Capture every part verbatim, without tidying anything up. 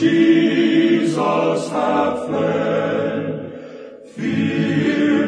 Jesus have fled. Fear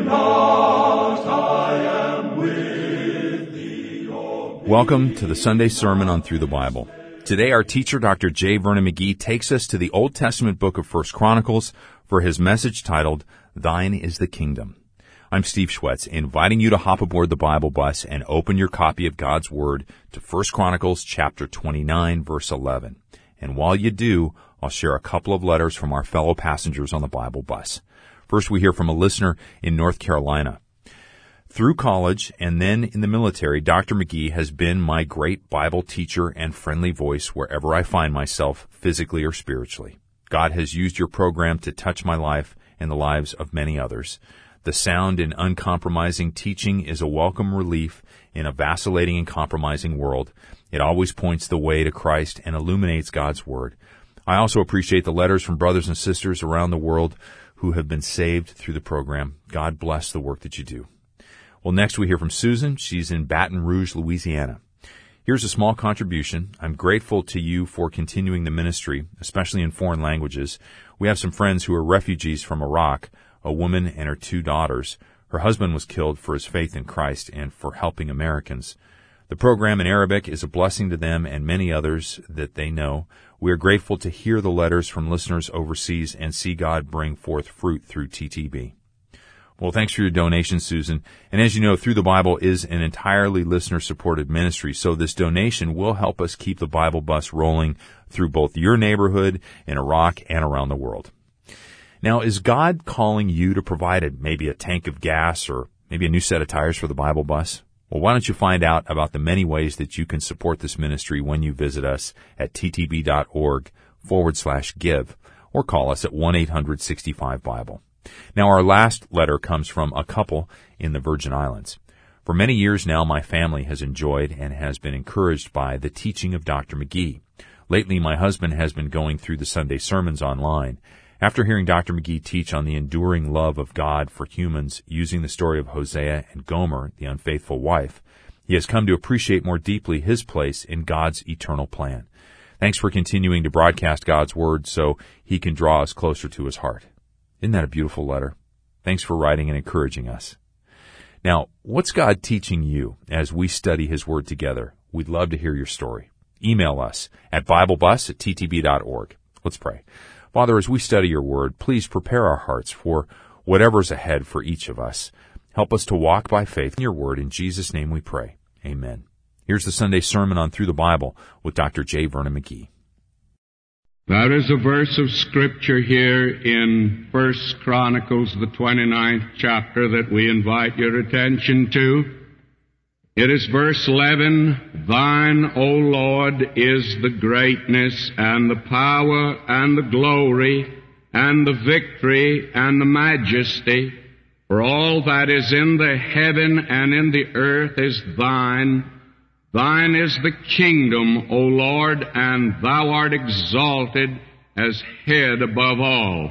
not, I am with thee. O Welcome to the Sunday Sermon on Through the Bible. Today our teacher, Doctor J. Vernon McGee, takes us to the Old Testament book of First Chronicles for his message titled, Thine is the Kingdom. I'm Steve Schwetz, inviting you to hop aboard the Bible bus and open your copy of God's Word to First Chronicles chapter twenty-nine, verse eleven. And while you do, I'll share a couple of letters from our fellow passengers on the Bible bus. First, we hear from a listener in North Carolina. Through college and then in the military, Doctor McGee has been my great Bible teacher and friendly voice wherever I find myself, physically or spiritually. God has used your program to touch my life and the lives of many others. The sound and uncompromising teaching is a welcome relief in a vacillating and compromising world. It always points the way to Christ and illuminates God's Word. I also appreciate the letters from brothers and sisters around the world who have been saved through the program. God bless the work that you do. Well, next we hear from Susan. She's in Baton Rouge, Louisiana. Here's a small contribution. I'm grateful to you for continuing the ministry, especially in foreign languages. We have some friends who are refugees from Iraq, a woman and her two daughters. Her husband was killed for his faith in Christ and for helping Americans. The program in Arabic is a blessing to them and many others that they know. We are grateful to hear the letters from listeners overseas and see God bring forth fruit through T T B. Well, thanks for your donation, Susan. And as you know, Through the Bible is an entirely listener-supported ministry, so this donation will help us keep the Bible bus rolling through both your neighborhood, in Iraq, and around the world. Now, is God calling you to provide a, maybe a tank of gas or maybe a new set of tires for the Bible bus? Well, why don't you find out about the many ways that you can support this ministry when you visit us at ttb.org forward slash give or call us at one eight hundred sixty-five Bible. Now, our last letter comes from a couple in the Virgin Islands. For many years now, my family has enjoyed and has been encouraged by the teaching of Doctor McGee. Lately, my husband has been going through the Sunday sermons online. After hearing Doctor McGee teach on the enduring love of God for humans using the story of Hosea and Gomer, the unfaithful wife, he has come to appreciate more deeply his place in God's eternal plan. Thanks for continuing to broadcast God's Word so he can draw us closer to his heart. Isn't that a beautiful letter? Thanks for writing and encouraging us. Now, what's God teaching you as we study his Word together? We'd love to hear your story. Email us at biblebus at ttb dot org. Let's pray. Father, as we study your Word, please prepare our hearts for whatever's ahead for each of us. Help us to walk by faith in your Word. In Jesus' name we pray. Amen. Here's the Sunday Sermon on Through the Bible with Doctor J. Vernon McGee. There is a verse of Scripture here in First Chronicles, the twenty-ninth chapter, that we invite your attention to. It is verse eleven, Thine, O Lord, is the greatness and the power and the glory and the victory and the majesty, for all that is in the heaven and in the earth is thine. Thine is the kingdom, O Lord, and thou art exalted as head above all.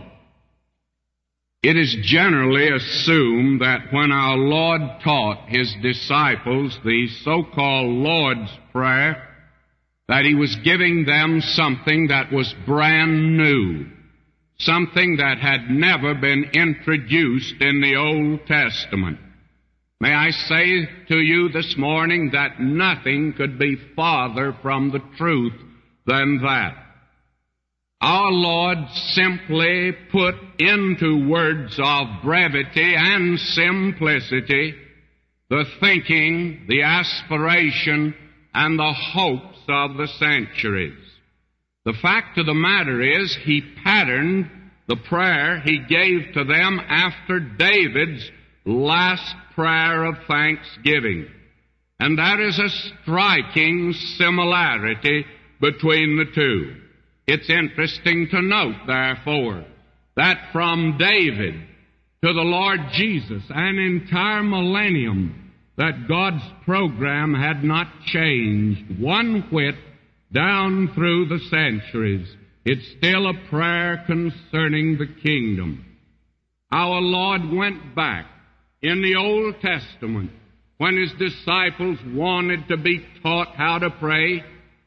It is generally assumed that when our Lord taught his disciples the so-called Lord's Prayer, that he was giving them something that was brand new, something that had never been introduced in the Old Testament. May I say to you this morning that nothing could be farther from the truth than that. Our Lord simply put into words of brevity and simplicity the thinking, the aspiration, and the hopes of the centuries. The fact of the matter is, he patterned the prayer he gave to them after David's last prayer of thanksgiving. And there is a striking similarity between the two. It's interesting to note, therefore, that from David to the Lord Jesus, an entire millennium, that God's program had not changed one whit down through the centuries. It's still a prayer concerning the kingdom. Our Lord went back in the Old Testament when his disciples wanted to be taught how to pray,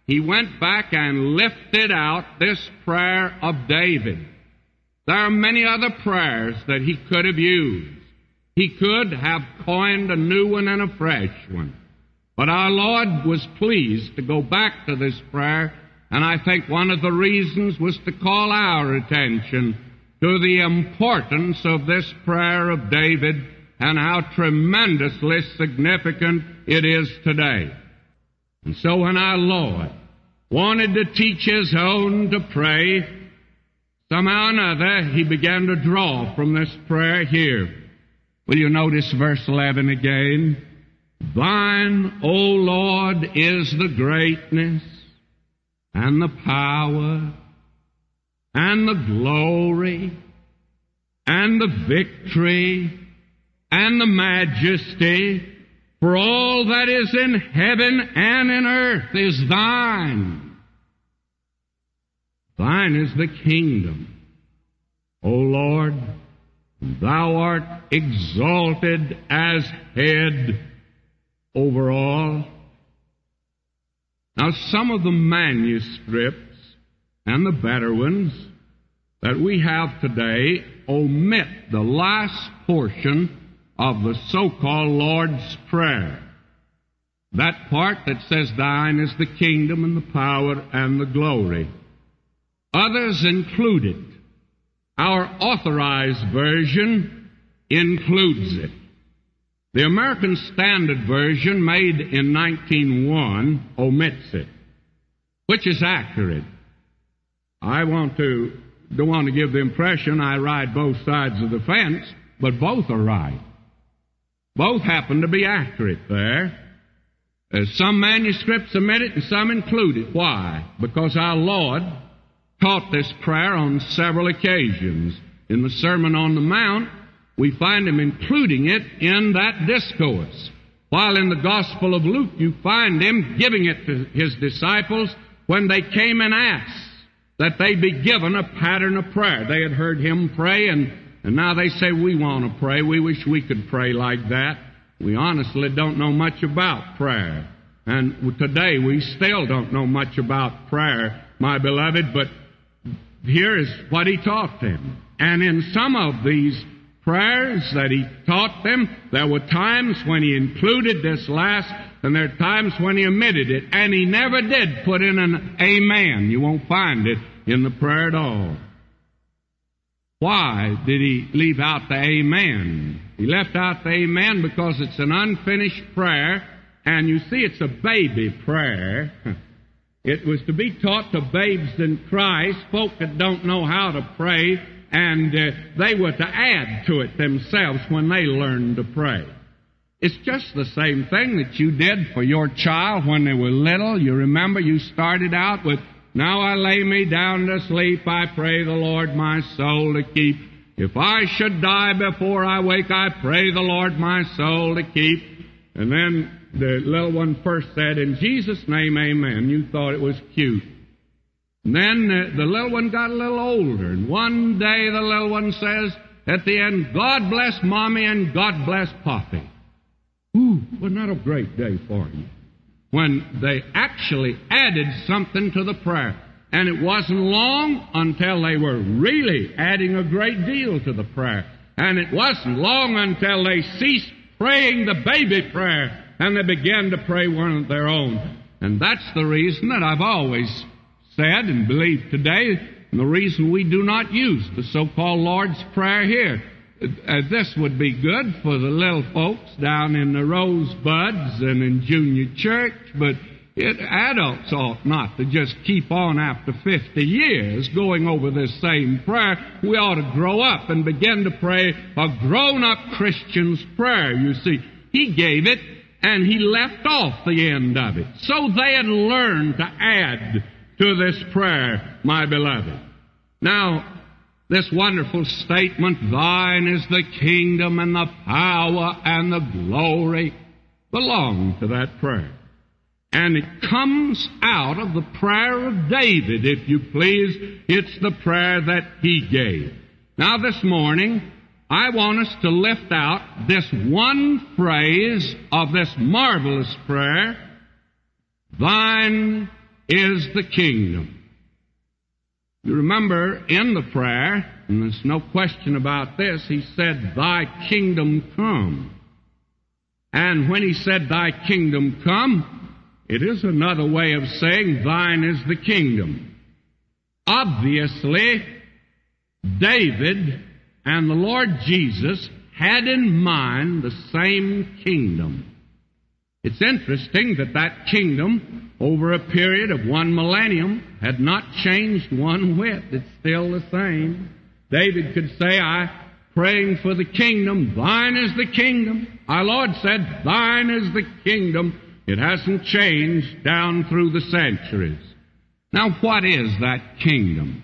he went back and lifted out this prayer of David. There are many other prayers that he could have used. He could have coined a new one and a fresh one. But our Lord was pleased to go back to this prayer, and I think one of the reasons was to call our attention to the importance of this prayer of David and how tremendously significant it is today. And so when our Lord wanted to teach His own to pray, somehow or another He began to draw from this prayer here. Will you notice verse eleven again? Thine, O Lord, is the greatness and the power and the glory and the victory and the majesty, for all that is in heaven and in earth is thine. Thine is the kingdom, O Lord. Thou art exalted as head over all. Now, some of the manuscripts and the better ones that we have today omit the last portion of the so-called Lord's Prayer. That part that says, thine is the kingdom and the power and the glory. Others include it. Our authorized version includes it. The American Standard Version, made in nineteen oh one, omits it, which is accurate. I want to, don't want to give the impression I ride both sides of the fence, but both are right. Both happen to be accurate there. Uh, some manuscripts omit it and some include it. Why? Because our Lord taught this prayer on several occasions. In the Sermon on the Mount, we find Him including it in that discourse. While in the Gospel of Luke, you find Him giving it to His disciples when they came and asked that they be given a pattern of prayer. They had heard Him pray, and, and now they say, we want to pray. We wish we could pray like that. We honestly don't know much about prayer. And today we still don't know much about prayer, my beloved, but here is what He taught them. And in some of these prayers that He taught them, there were times when He included this last, and there are times when He omitted it. And He never did put in an amen. You won't find it in the prayer at all. Why did He leave out the amen? He left out the amen because it's an unfinished prayer, and you see it's a baby prayer. It was to be taught to babes in Christ, folk that don't know how to pray, and uh, they were to add to it themselves when they learned to pray. It's just the same thing that you did for your child when they were little. You remember you started out with, now I lay me down to sleep, I pray the Lord my soul to keep. If I should die before I wake, I pray the Lord my soul to keep. And then the little one first said, in Jesus' name, amen. You thought it was cute. And then uh, the little one got a little older, and one day the little one says at the end, God bless Mommy and God bless Poppy. Ooh, wasn't that a great day for you? When they actually added something to the prayer. And it wasn't long until they were really adding a great deal to the prayer. And it wasn't long until they ceased praying the baby prayer and they began to pray one of their own. And that's the reason that I've always said and believe today, and the reason we do not use the so-called Lord's Prayer here. Uh, this would be good for the little folks down in the Rosebuds and in junior church, but it, adults ought not to just keep on after fifty years going over this same prayer. We ought to grow up and begin to pray a grown-up Christian's prayer. You see, He gave it and He left off the end of it. So they had learned to add to this prayer, my beloved. Now, this wonderful statement, thine is the kingdom and the power and the glory, belong to that prayer. And it comes out of the prayer of David, if you please. It's the prayer that he gave. Now this morning, I want us to lift out this one phrase of this marvelous prayer, thine is the kingdom. You remember in the prayer, and there's no question about this, he said, Thy kingdom come. And when he said, Thy kingdom come, it is another way of saying, Thine is the kingdom. Obviously, David and the Lord Jesus had in mind the same kingdom. It's interesting that that kingdom, over a period of one millennium, had not changed one whit. It's still the same. David could say, I praying for the kingdom, Thine is the kingdom. Our Lord said, Thine is the kingdom. It hasn't changed down through the centuries. Now, what is that kingdom?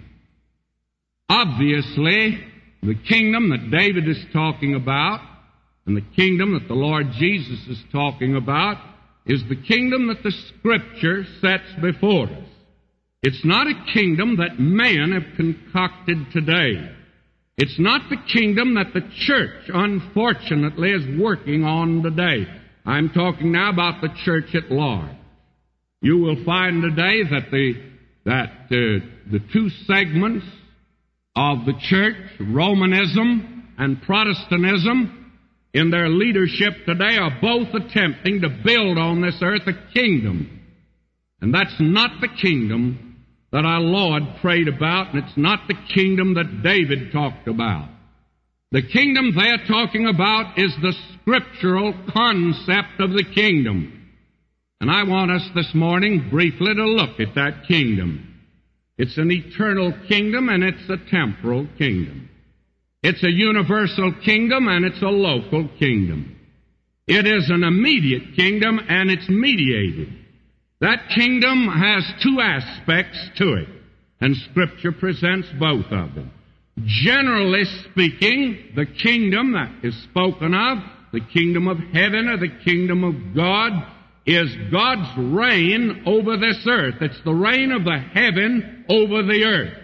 Obviously, the kingdom that David is talking about and the kingdom that the Lord Jesus is talking about is the kingdom that the Scripture sets before us. It's not a kingdom that men have concocted today. It's not the kingdom that the church, unfortunately, is working on today. I'm talking now about the church at large. You will find today that the that uh, the two segments of the church, Romanism and Protestantism, in their leadership today are both attempting to build on this earth a kingdom. And that's not the kingdom that our Lord prayed about, and it's not the kingdom that David talked about. The kingdom they're talking about is the scriptural concept of the kingdom. And I want us this morning briefly to look at that kingdom. It's an eternal kingdom and it's a temporal kingdom. It's a universal kingdom and it's a local kingdom. It is an immediate kingdom and it's mediated. That kingdom has two aspects to it, and Scripture presents both of them. Generally speaking, the kingdom that is spoken of, the kingdom of heaven or the kingdom of God, is God's reign over this earth. It's the reign of the heaven over the earth.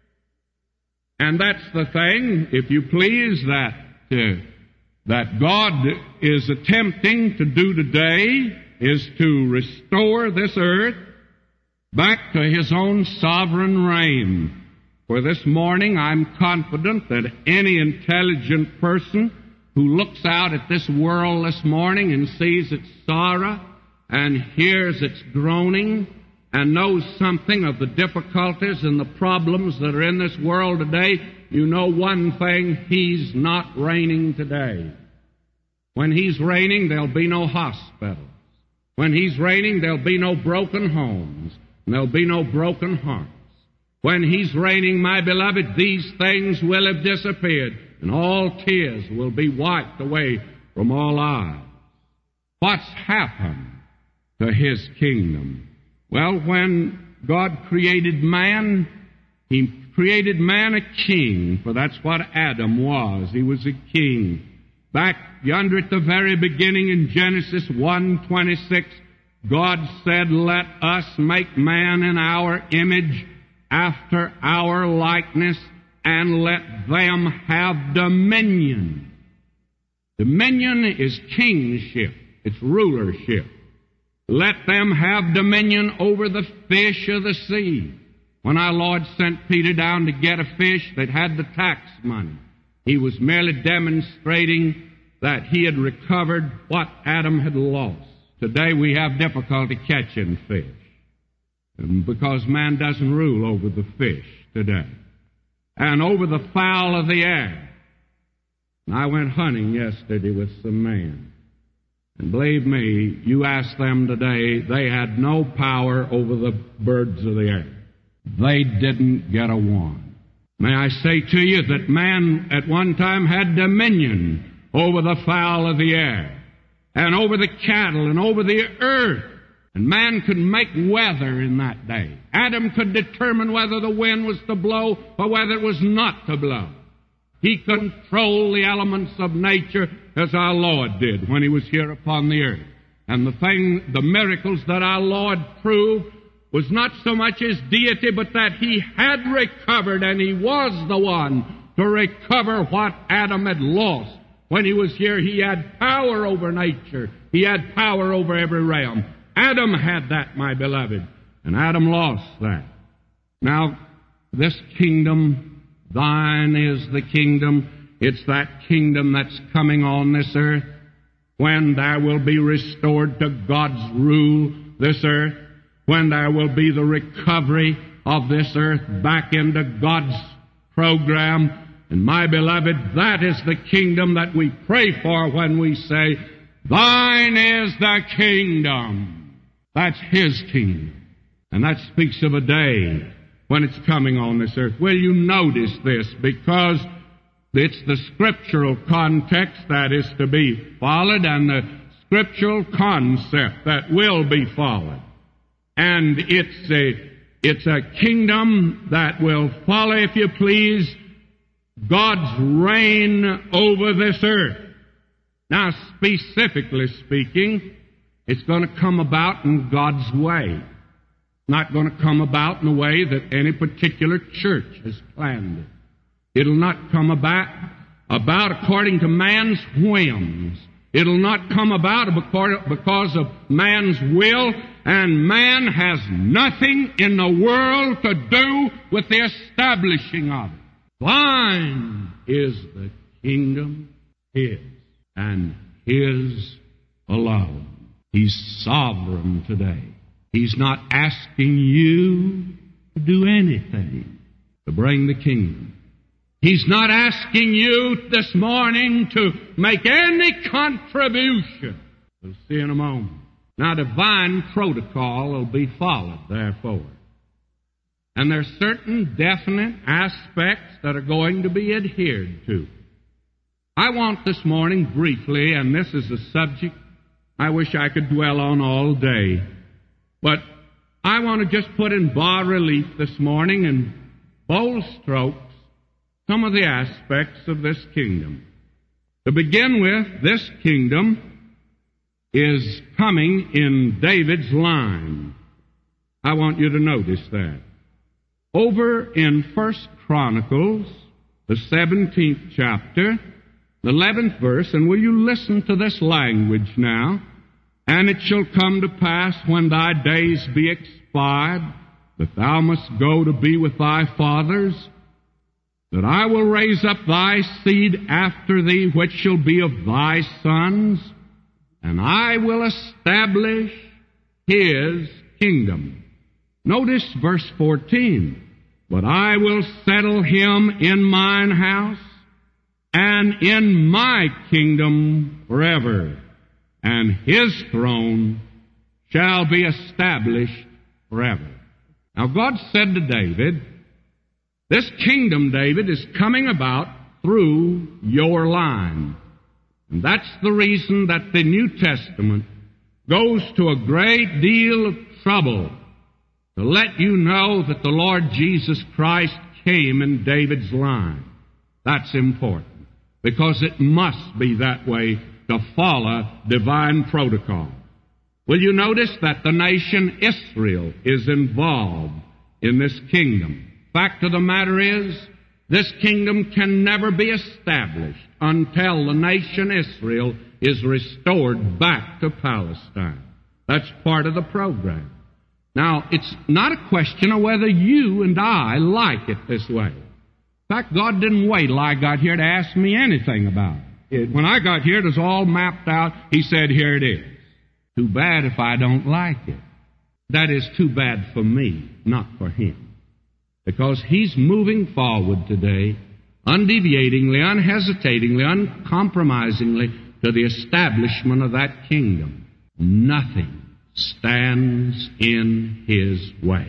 And that's the thing, if you please, that uh, that God is attempting to do today, is to restore this earth back to His own sovereign reign. For this morning, I'm confident that any intelligent person who looks out at this world this morning and sees its sorrow and hears its groaning and knows something of the difficulties and the problems that are in this world today, you know one thing, He's not reigning today. When He's reigning, there'll be no hospitals. When He's reigning, there'll be no broken homes, and there'll be no broken hearts. When He's reigning, my beloved, these things will have disappeared, and all tears will be wiped away from all eyes. What's happened to His kingdom? Well, when God created man, He created man a king, for that's what Adam was. He was a king. Back yonder at the very beginning in Genesis one twenty-six, God said, Let us make man in our image, after our likeness, and let them have dominion. Dominion is kingship. It's rulership. Let them have dominion over the fish of the sea. When our Lord sent Peter down to get a fish that had the tax money, He was merely demonstrating that he had recovered what Adam had lost. Today we have difficulty catching fish, because man doesn't rule over the fish today, and over the fowl of the air. And I went hunting yesterday with some men, and believe me, you ask them today, they had no power over the birds of the air. They didn't get a one. May I say to you that man at one time had dominion over the fowl of the air, and over the cattle, and over the earth. And man could make weather in that day. Adam could determine whether the wind was to blow or whether it was not to blow. He controlled the elements of nature as our Lord did when He was here upon the earth. And the thing, the miracles that our Lord proved was not so much His deity, but that He had recovered, and He was the one to recover what Adam had lost. When He was here, He had power over nature. He had power over every realm. Adam had that, my beloved. And Adam lost that. Now, this kingdom, thine is the kingdom. It's that kingdom that's coming on this earth when there will be restored to God's rule this earth, when there will be the recovery of this earth back into God's program. And my beloved, that is the kingdom that we pray for when we say, thine is the kingdom. That's His kingdom. And that speaks of a day when it's coming on this earth. Will you notice this? Because it's the scriptural context that is to be followed and the scriptural concept that will be followed. And it's a, it's a kingdom that will follow, if you please, God's reign over this earth. Now, specifically speaking, it's going to come about in God's way. Not going to come about in the way that any particular church has planned it. It'll not come about, about according to man's whims. It'll not come about because of man's will, and man has nothing in the world to do with the establishing of it. Thine is the kingdom, His, and His alone. He's sovereign today. He's not asking you to do anything to bring the kingdom. He's not asking you this morning to make any contribution. We'll see in a moment. Now, divine protocol will be followed, therefore. And there are certain definite aspects that are going to be adhered to. I want this morning briefly, and this is a subject I wish I could dwell on all day, but I want to just put in bas-relief this morning in bold strokes some of the aspects of this kingdom. To begin with, this kingdom is coming in David's line. I want you to notice that. Over in First Chronicles, the seventeenth chapter, the eleventh verse, and will you listen to this language now? And it shall come to pass when thy days be expired, that thou must go to be with thy fathers, that I will raise up thy seed after thee, which shall be of thy sons, and I will establish His kingdom. Notice verse fourteen. But I will settle him in mine house, and in my kingdom forever, and his throne shall be established forever. Now God said to David, this kingdom, David, is coming about through your line. And that's the reason that the New Testament goes to a great deal of trouble to let you know that the Lord Jesus Christ came in David's line. That's important, because it must be that way to follow divine protocol. Will you notice that the nation Israel is involved in this kingdom? Fact of the matter is, this kingdom can never be established until the nation Israel is restored back to Palestine. That's part of the program. Now, it's not a question of whether you and I like it this way. In fact, God didn't wait till I got here to ask me anything about it. When I got here, it was all mapped out. He said, here it is. Too bad if I don't like it. That is too bad for me, not for Him. Because He's moving forward today, undeviatingly, unhesitatingly, uncompromisingly, to the establishment of that kingdom. Nothing stands in His way.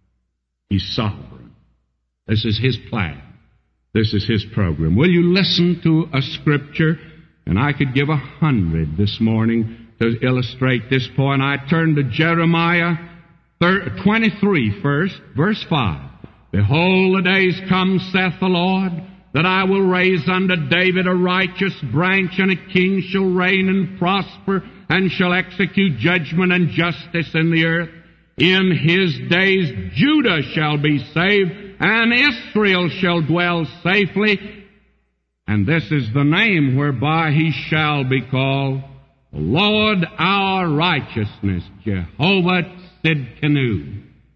He's sovereign. This is His plan. This is His program. Will you listen to a scripture? And I could give a hundred this morning to illustrate this point. I turn to Jeremiah twenty-three first, verse five. Behold, the days come, saith the Lord, that I will raise unto David a righteous branch, and a king shall reign and prosper, and shall execute judgment and justice in the earth. In his days Judah shall be saved, and Israel shall dwell safely. And this is the name whereby he shall be called, the Lord our righteousness, Jehovah Tsidkenu.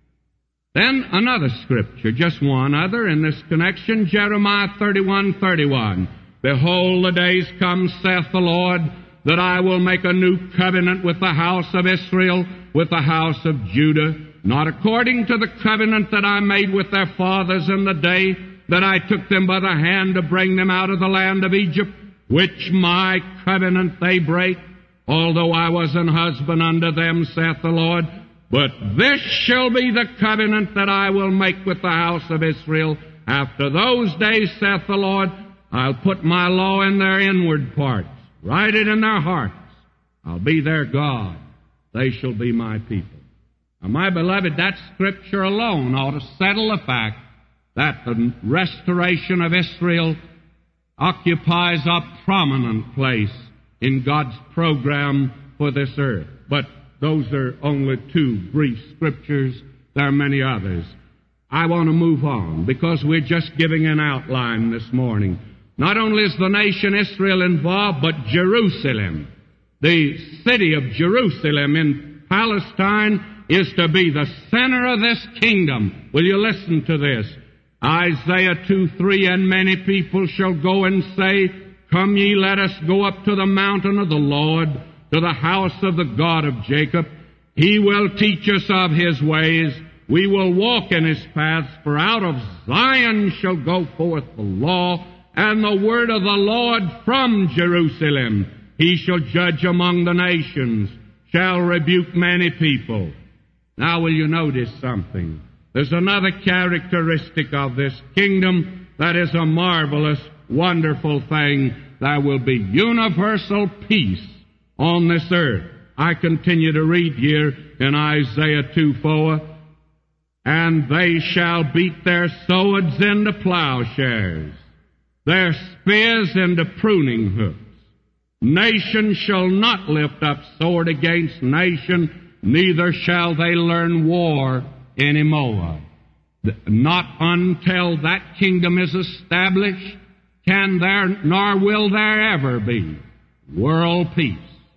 Then another scripture, just one other in this connection, Jeremiah thirty-one thirty-one. Behold, the days come, saith the Lord, that I will make a new covenant with the house of Israel, with the house of Judah, not according to the covenant that I made with their fathers in the day that I took them by the hand to bring them out of the land of Egypt, which my covenant they break, although I was an husband unto them, saith the Lord. But this shall be the covenant that I will make with the house of Israel. After those days, saith the Lord, I'll put my law in their inward parts, write it in their hearts. I'll be their God. They shall be my people. Now, my beloved, that scripture alone ought to settle the fact that the restoration of Israel occupies a prominent place in God's program for this earth. But those are only two brief scriptures. There are many others. I want to move on because we're just giving an outline this morning. Not only is the nation Israel involved, but Jerusalem. The city of Jerusalem in Palestine is to be the center of this kingdom. Will you listen to this? Isaiah two three, and many people shall go and say, Come ye, let us go up to the mountain of the Lord, to the house of the God of Jacob. He will teach us of His ways. We will walk in His paths, for out of Zion shall go forth the law and the word of the Lord from Jerusalem. He shall judge among the nations, shall rebuke many people. Now will you notice something? There's another characteristic of this kingdom that is a marvelous, wonderful thing. There will be universal peace on this earth. I continue to read here in Isaiah two four, And they shall beat their swords into plowshares, their spears into pruning hooks. Nation shall not lift up sword against nation, neither shall they learn war any more. Not until that kingdom is established can there, nor will there ever be, world peace.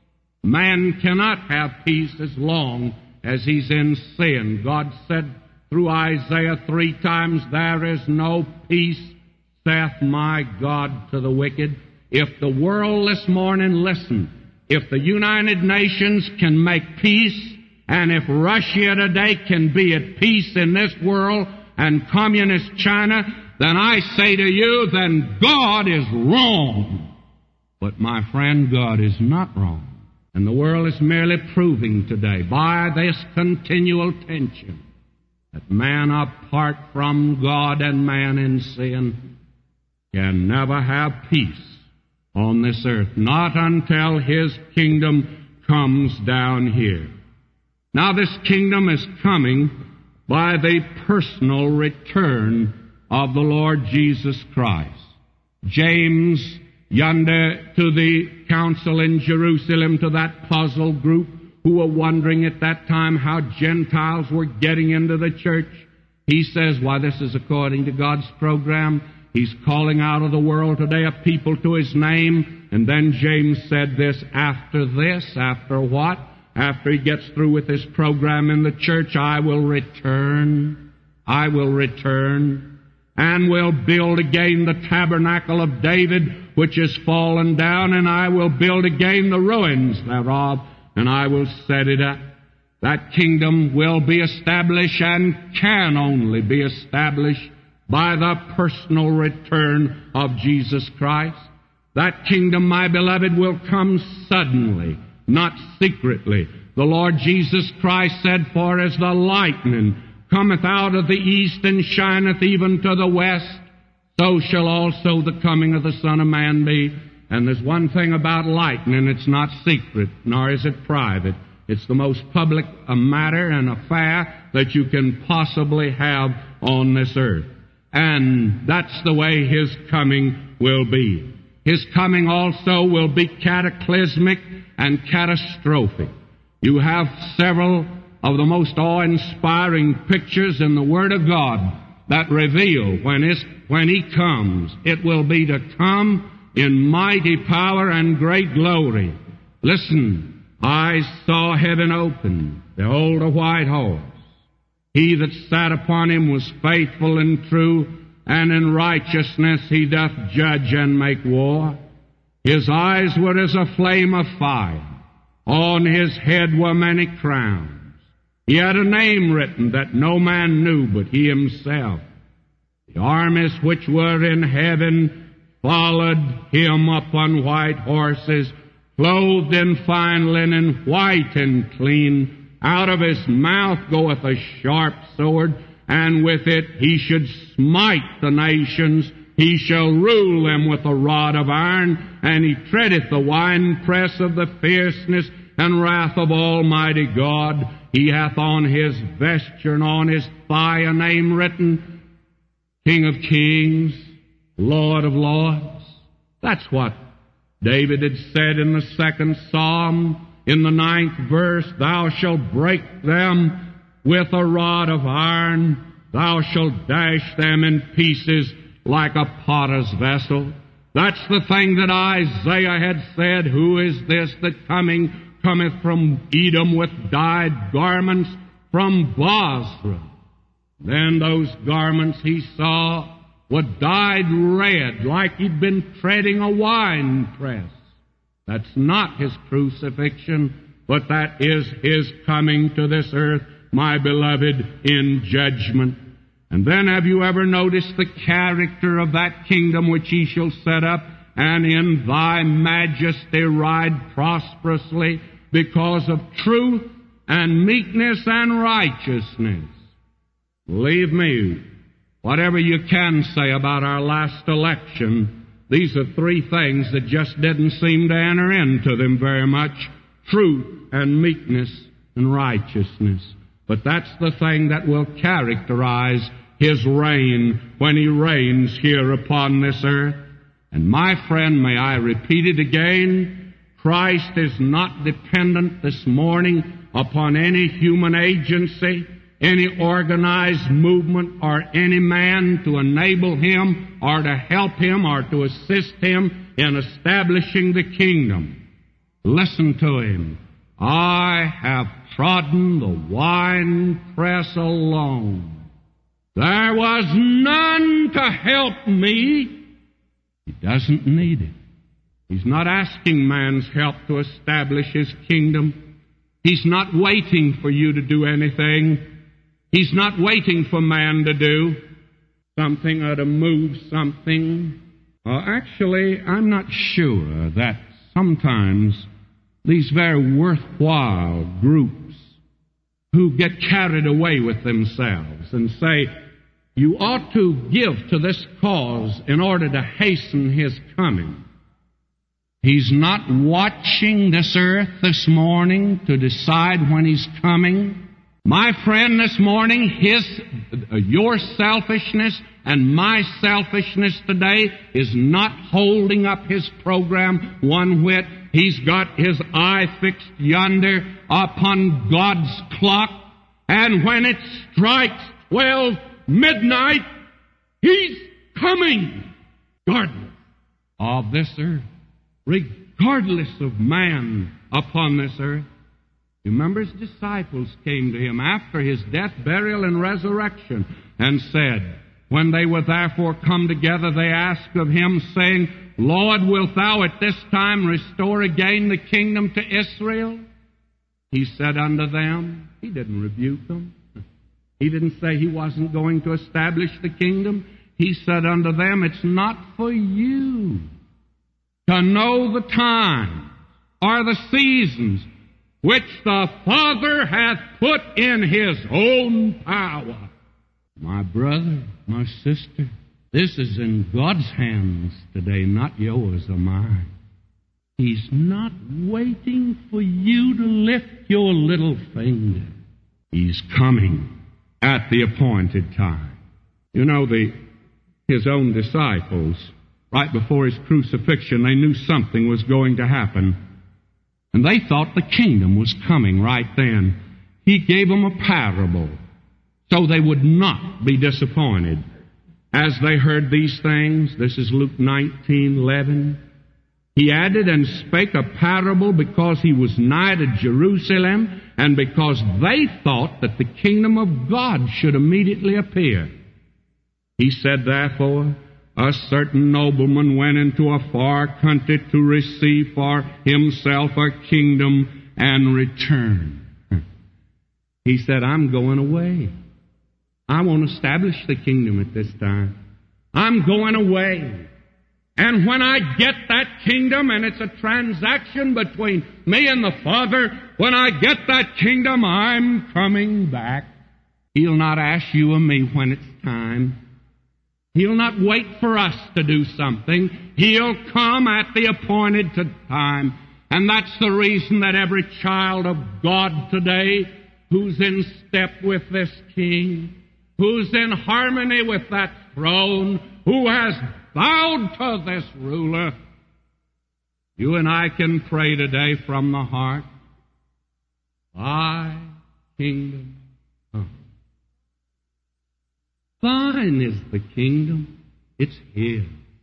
Man cannot have peace as long as he's in sin. God said through Isaiah three times, There is no peace, saith my God, to the wicked. If the world this morning, listen, if the United Nations can make peace, and if Russia today can be at peace in this world, and communist China, then I say to you, then God is wrong. But my friend, God is not wrong. And the world is merely proving today, by this continual tension, that man apart from God and man in sin can never have peace on this earth, not until His kingdom comes down here. Now this kingdom is coming by the personal return of the Lord Jesus Christ. James, yonder to the council in Jerusalem, to that puzzled group who were wondering at that time how Gentiles were getting into the church, he says, why, this is according to God's program. He's calling out of the world today a people to His name. And then James said this, after this, after what? After he gets through with his program in the church, I will return, I will return, and will build again the tabernacle of David, which is fallen down, and I will build again the ruins thereof, and I will set it up. That kingdom will be established and can only be established by the personal return of Jesus Christ. That kingdom, my beloved, will come suddenly, not secretly. The Lord Jesus Christ said, For as the lightning cometh out of the east and shineth even to the west, so shall also the coming of the Son of Man be. And there's one thing about lightning, it's not secret, nor is it private. It's the most public a matter and affair that you can possibly have on this earth. And that's the way His coming will be. His coming also will be cataclysmic and catastrophic. You have several of the most awe-inspiring pictures in the Word of God that reveal when, his, when He comes, it will be to come in mighty power and great glory. Listen, I saw heaven open, behold a white horse. He that sat upon him was faithful and true, and in righteousness he doth judge and make war. His eyes were as a flame of fire. On his head were many crowns. He had a name written that no man knew but he himself. The armies which were in heaven followed him upon white horses, clothed in fine linen, white and clean. Out of his mouth goeth a sharp sword, and with it he should smite the nations. He shall rule them with a rod of iron, and he treadeth the winepress of the fierceness and wrath of Almighty God. He hath on his vesture and on his thigh a name written, King of Kings, Lord of Lords. That's what David had said in the second Psalm, in the ninth verse, Thou shalt break them with a rod of iron, thou shalt dash them in pieces like a potter's vessel. That's the thing that Isaiah had said, Who is this that coming cometh from Edom with dyed garments from Bozrah? Then those garments he saw were dyed red, like he'd been treading a wine press. That's not his crucifixion, but that is his coming to this earth, my beloved, in judgment. And then have you ever noticed the character of that kingdom which he shall set up, and in thy majesty ride prosperously, because of truth and meekness and righteousness? Believe me, whatever you can say about our last election, these are three things that just didn't seem to enter into them very much. Truth and meekness and righteousness. But that's the thing that will characterize his reign when he reigns here upon this earth. And my friend, may I repeat it again, Christ is not dependent this morning upon any human agency, any organized movement, or any man to enable him or to help him or to assist him in establishing the kingdom. Listen to him. I have trodden the winepress alone. There was none to help me. He doesn't need it. He's not asking man's help to establish his kingdom. He's not waiting for you to do anything. He's not waiting for man to do something or to move something. Uh, actually, I'm not sure that sometimes these very worthwhile groups who get carried away with themselves and say, you ought to give to this cause in order to hasten his coming. He's not watching this earth this morning to decide when he's coming. My friend, this morning, his, uh, your selfishness and my selfishness today is not holding up his program one whit. He's got his eye fixed yonder upon God's clock, and when it strikes twelve midnight, he's coming, regardless of this earth, regardless of man upon this earth. Remember, his disciples came to him after his death, burial, and resurrection, and said, when they were therefore come together, they asked of him, saying, Lord, wilt thou at this time restore again the kingdom to Israel? He said unto them, he didn't rebuke them. He didn't say he wasn't going to establish the kingdom. He said unto them, it's not for you to know the time or the seasons which the Father hath put in his own power. My brother, my sister, this is in God's hands today, not yours or mine. He's not waiting for you to lift your little finger. He's coming at the appointed time. You know, the his own disciples, right before his crucifixion, they knew something was going to happen. And they thought the kingdom was coming right then. He gave them a parable so they would not be disappointed. As they heard these things, this is Luke nineteen eleven, He added and spake a parable because he was nigh to Jerusalem, and because they thought that the kingdom of God should immediately appear. He said, therefore, a certain nobleman went into a far country to receive for himself a kingdom and return. He said, I'm going away. I won't establish the kingdom at this time. I'm going away. And when I get that kingdom, and it's a transaction between me and the Father, when I get that kingdom, I'm coming back. He'll not ask you and me when it's time. He'll not wait for us to do something. He'll come at the appointed time. And that's the reason that every child of God today who's in step with this King, who's in harmony with that throne, who has bowed to this ruler, you and I can pray today from the heart, Thy kingdom come. Thine is the kingdom. It's His.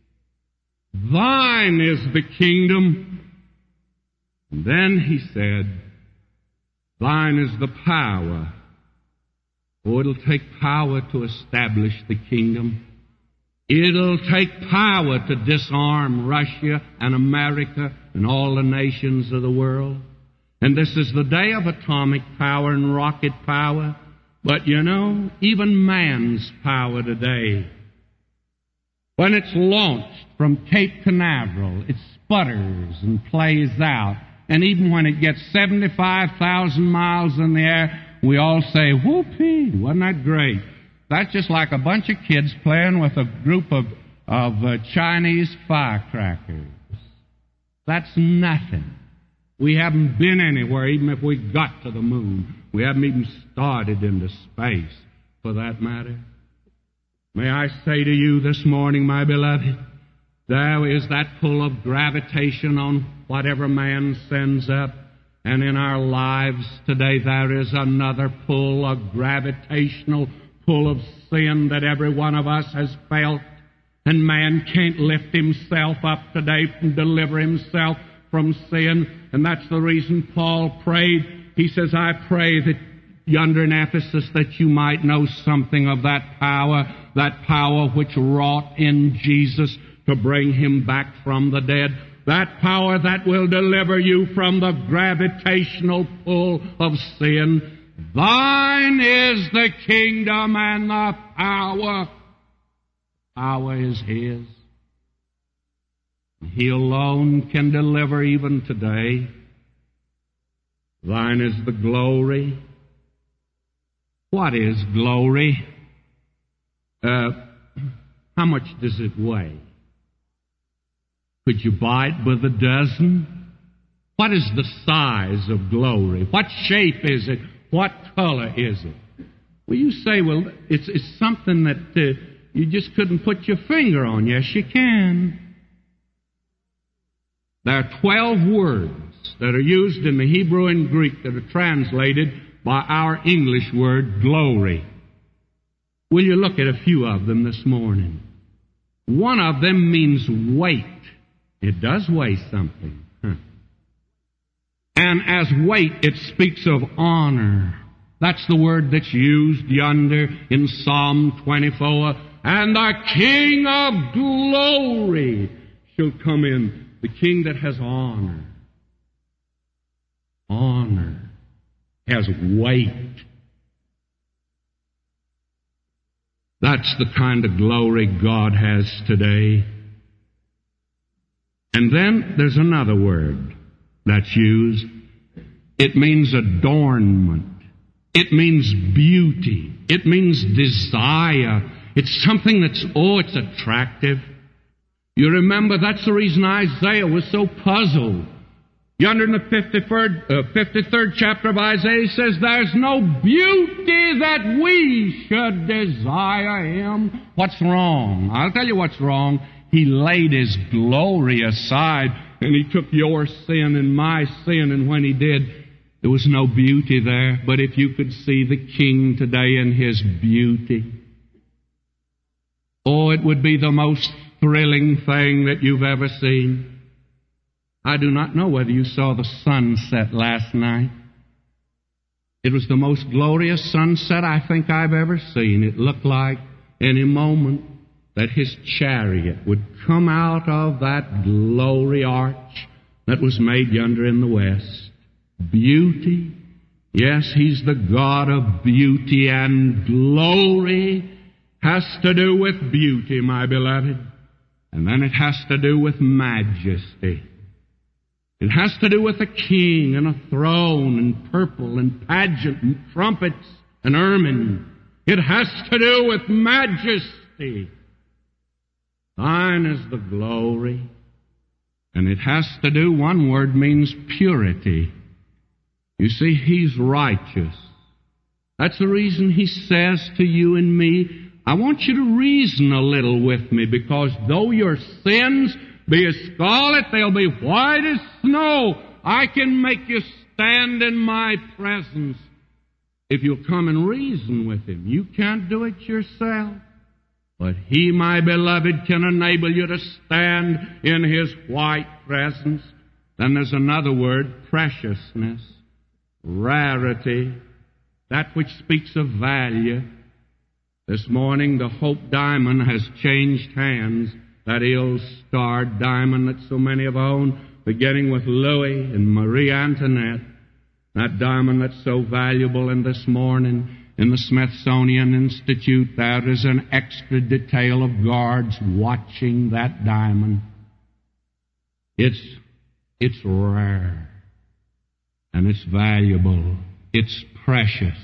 Thine is the kingdom. And then He said, Thine is the power. Oh, it'll take power to establish the kingdom. It'll take power to disarm Russia and America and all the nations of the world. And this is the day of atomic power and rocket power. But you know, even man's power today, when it's launched from Cape Canaveral, it sputters and plays out. And even when it gets seventy-five thousand miles in the air, we all say, whoopee, wasn't that great? That's just like a bunch of kids playing with a group of, of uh, Chinese firecrackers. That's nothing. We haven't been anywhere, even if we got to the moon. We haven't even started into space, for that matter. May I say to you this morning, my beloved, there is that pull of gravitation on whatever man sends up. And in our lives today, there is another pull, a gravitational pull of sin that every one of us has felt. And man can't lift himself up today and deliver himself from sin. And that's the reason Paul prayed. He says, I pray that yonder in Ephesus that you might know something of that power, that power which wrought in Jesus to bring Him back from the dead. That power that will deliver you from the gravitational pull of sin. Thine is the kingdom and the power. Power is His. He alone can deliver even today. Thine is the glory. What is glory? Uh, how much does it weigh? Could you buy it with a dozen? What is the size of glory? What shape is it? What color is it? Well, you say, well, it's, it's something that uh, you just couldn't put your finger on. Yes, you can. There are twelve words that are used in the Hebrew and Greek that are translated by our English word, glory. Will you look at a few of them this morning? One of them means weight. It does weigh something. Huh. And as weight, it speaks of honor. That's the word that's used yonder in Psalm twenty-four. And the King of glory shall come in. The King that has honor. Honor has weight. That's the kind of glory God has today. And then there's another word that's used. It means adornment. It means beauty. It means desire. It's something that's, oh, it's attractive. You remember, that's the reason Isaiah was so puzzled. Yonder in the fifty-third, uh, fifty-third chapter of Isaiah, he says, there's no beauty that we should desire Him. What's wrong? I'll tell you what's wrong. He laid His glory aside, and He took your sin and my sin, and when He did, there was no beauty there. But if you could see the King today in His beauty, oh, it would be the most thrilling thing that you've ever seen. I do not know whether you saw the sunset last night. It was the most glorious sunset I think I've ever seen. It looked like any moment that his chariot would come out of that glory arch that was made yonder in the west. Beauty. Yes, he's the God of beauty, and glory has to do with beauty, my beloved. And then it has to do with majesty. It has to do with a king and a throne and purple and pageant and trumpets and ermine. It has to do with majesty. Thine is the glory. And it has to do, one word means purity. You see, he's righteous. That's the reason he says to you and me, I want you to reason a little with me, because though your sins be as scarlet, they'll be white as snow. I can make you stand in my presence if you'll come and reason with him. You can't do it yourself. But he, my beloved, can enable you to stand in his white presence. Then there's another word, preciousness, rarity, that which speaks of value. This morning the Hope Diamond has changed hands, that ill-starred diamond that so many have owned, beginning with Louis and Marie Antoinette, that diamond that's so valuable. And this morning in the Smithsonian Institute there is an extra detail of guards watching that diamond. It's, it's rare, and it's valuable. It's precious.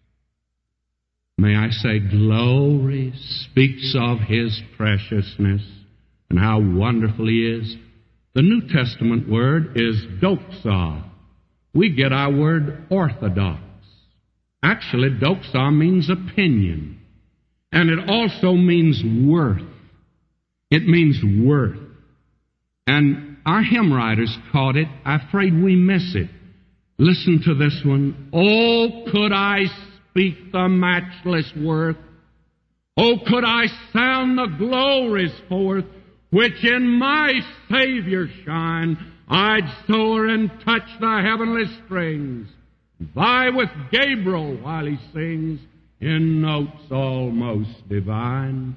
May I say, glory speaks of his preciousness and how wonderful he is. The New Testament word is doxa. We get our word orthodox. Actually, doxa means opinion. And it also means worth. It means worth. And our hymn writers caught it. I'm afraid we miss it. Listen to this one. Oh, could I speak the matchless worth? Oh, could I sound the glories forth which in my Savior shine? I'd soar and touch the heavenly strings, vie with Gabriel while he sings in notes almost divine.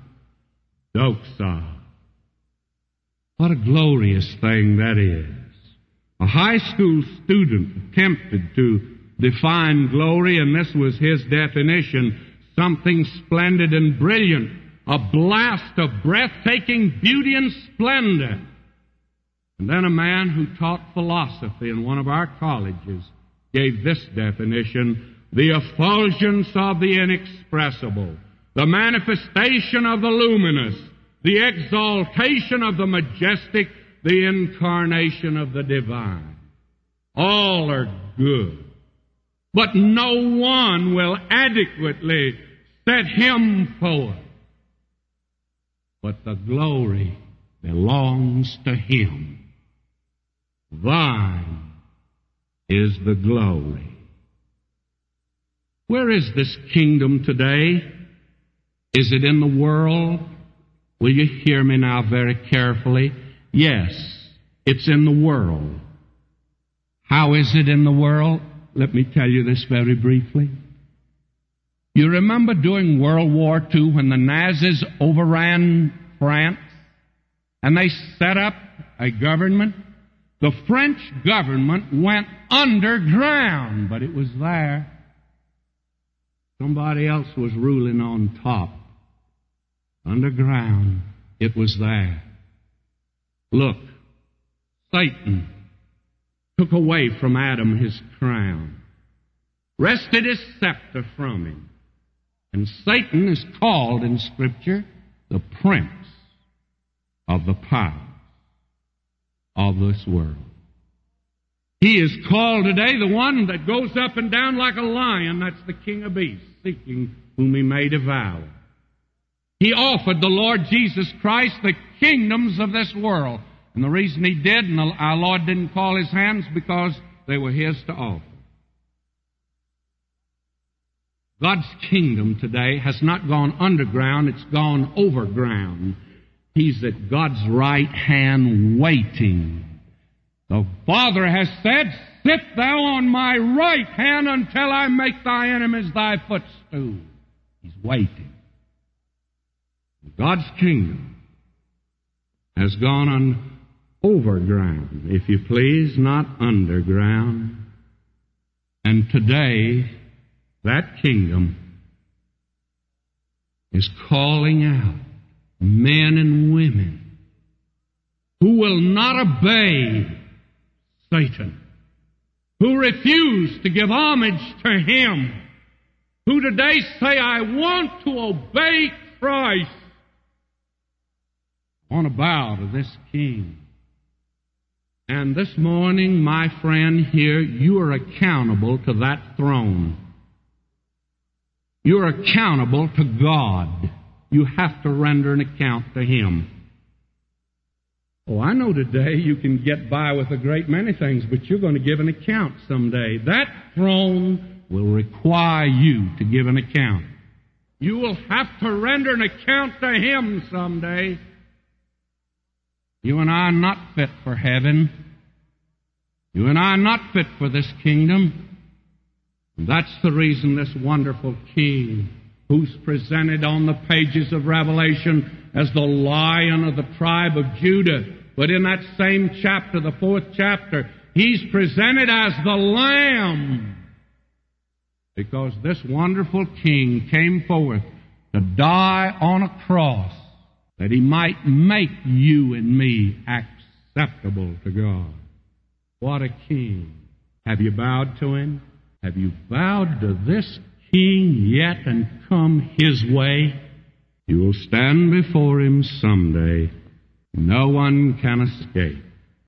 Doxa. What a glorious thing that is. A high school student attempted to define glory, and this was his definition: something splendid and brilliant, a blast of breathtaking beauty and splendor. And then a man who taught philosophy in one of our colleges gave this definition: the effulgence of the inexpressible, the manifestation of the luminous, the exaltation of the majestic, the incarnation of the divine. All are good, but no one will adequately set him forth. But the glory belongs to him. Thine is the glory. Where is this kingdom today? Is it in the world? Will you hear me now very carefully? Yes, it's in the world. How is it in the world? Let me tell you this very briefly. You remember during World War Two when the Nazis overran France and they set up a government? The French government went underground, but it was there. Somebody else was ruling on top. Underground, it was there. Look, Satan took away from Adam his crown, wrested his scepter from him. And Satan is called in Scripture the prince of the power of this world. He is called today the one that goes up and down like a lion. That's the king of beasts, seeking whom he may devour. He offered the Lord Jesus Christ the kingdoms of this world. And the reason he did, and our Lord didn't call his hands, because they were his to offer. God's kingdom today has not gone underground, it's gone overground. He's at God's right hand waiting. The Father has said, sit thou on my right hand until I make thy enemies thy footstool. He's waiting. God's kingdom has gone on overground, if you please, not underground. And today, that kingdom is calling out men and women who will not obey Satan, who refuse to give homage to him, who today say, I want to obey Christ. I want to bow to this King. And this morning, my friend here, you are accountable to that throne. You're accountable to God. You have to render an account to Him. Oh, I know today you can get by with a great many things, but you're going to give an account someday. That throne will require you to give an account. You will have to render an account to Him someday. You and I are not fit for heaven. You and I are not fit for this kingdom. And that's the reason this wonderful King, who's presented on the pages of Revelation as the Lion of the tribe of Judah, but in that same chapter, the fourth chapter, He's presented as the Lamb. Because this wonderful King came forth to die on a cross that He might make you and me acceptable to God. What a King. Have you bowed to Him? Have you bowed to this King yet and come His way? You will stand before Him someday. No one can escape.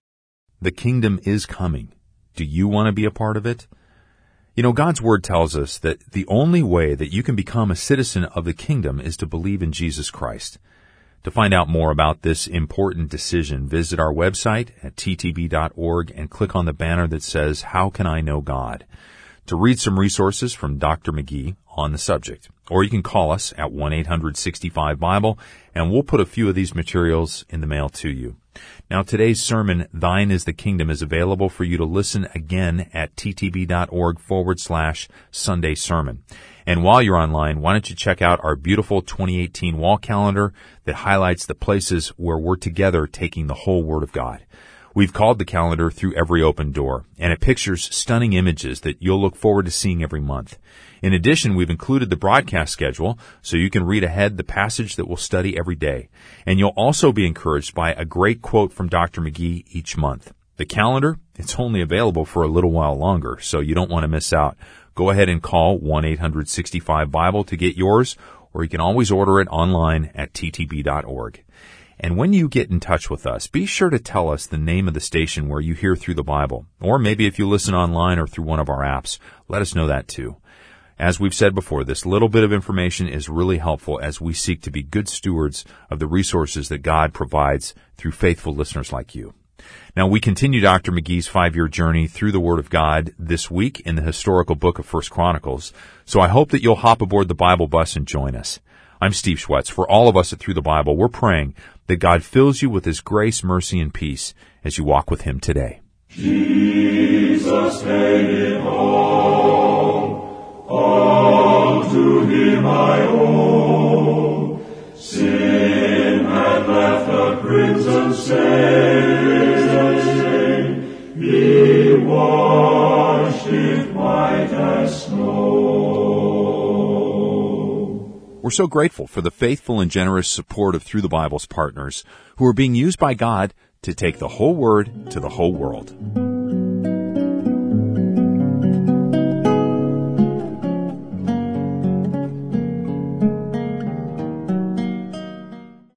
The kingdom is coming. Do you want to be a part of it? You know, God's Word tells us that the only way that you can become a citizen of the kingdom is to believe in Jesus Christ. To find out more about this important decision, visit our website at t t b dot org and click on the banner that says, How Can I Know God? To read some resources from Doctor McGee on the subject. Or you can call us at one eight hundred sixty-five Bible, and we'll put a few of these materials in the mail to you. Now, today's sermon, Thine is the Kingdom, is available for you to listen again at t t b dot org forward slash Sunday Sermon. And while you're online, why don't you check out our beautiful twenty eighteen wall calendar that highlights the places where we're together taking the whole Word of God. We've called the calendar Through Every Open Door, and it pictures stunning images that you'll look forward to seeing every month. In addition, we've included the broadcast schedule so you can read ahead the passage that we'll study every day. And you'll also be encouraged by a great quote from Doctor McGee each month. The calendar, it's only available for a little while longer, so you don't want to miss out. Go ahead and call one eight hundred sixty-five Bible to get yours, or you can always order it online at t t b dot org. And when you get in touch with us, be sure to tell us the name of the station where you hear Through the Bible. Or maybe if you listen online or through one of our apps, let us know that too. As we've said before, this little bit of information is really helpful as we seek to be good stewards of the resources that God provides through faithful listeners like you. Now, we continue Doctor McGee's five-year journey through the Word of God this week in the historical book of First Chronicles, so I hope that you'll hop aboard the Bible bus and join us. I'm Steve Schwetz. For all of us at Through the Bible, we're praying that God fills you with His grace, mercy, and peace as you walk with Him today. Jesus, take it all, all to Him I owe. Sin had left a crimson stain, He washed it white as snow. We're so grateful for the faithful and generous support of Through the Bible's partners who are being used by God to take the whole Word to the whole world.